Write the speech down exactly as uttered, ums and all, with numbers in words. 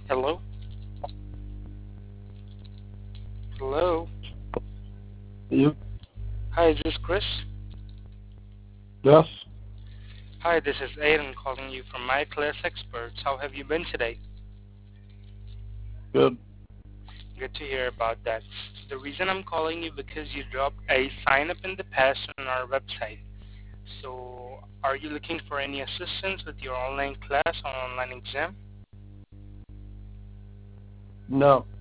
Hello? Hello? You? Hi, is this Chris? Yes. Hi, this is Aiden calling you from My Class Experts. How have you been today? Good. Good to hear about that. The reason I'm calling you because you dropped a sign up in the past on our website. So, are you looking for any assistance with your online class or online exam? No.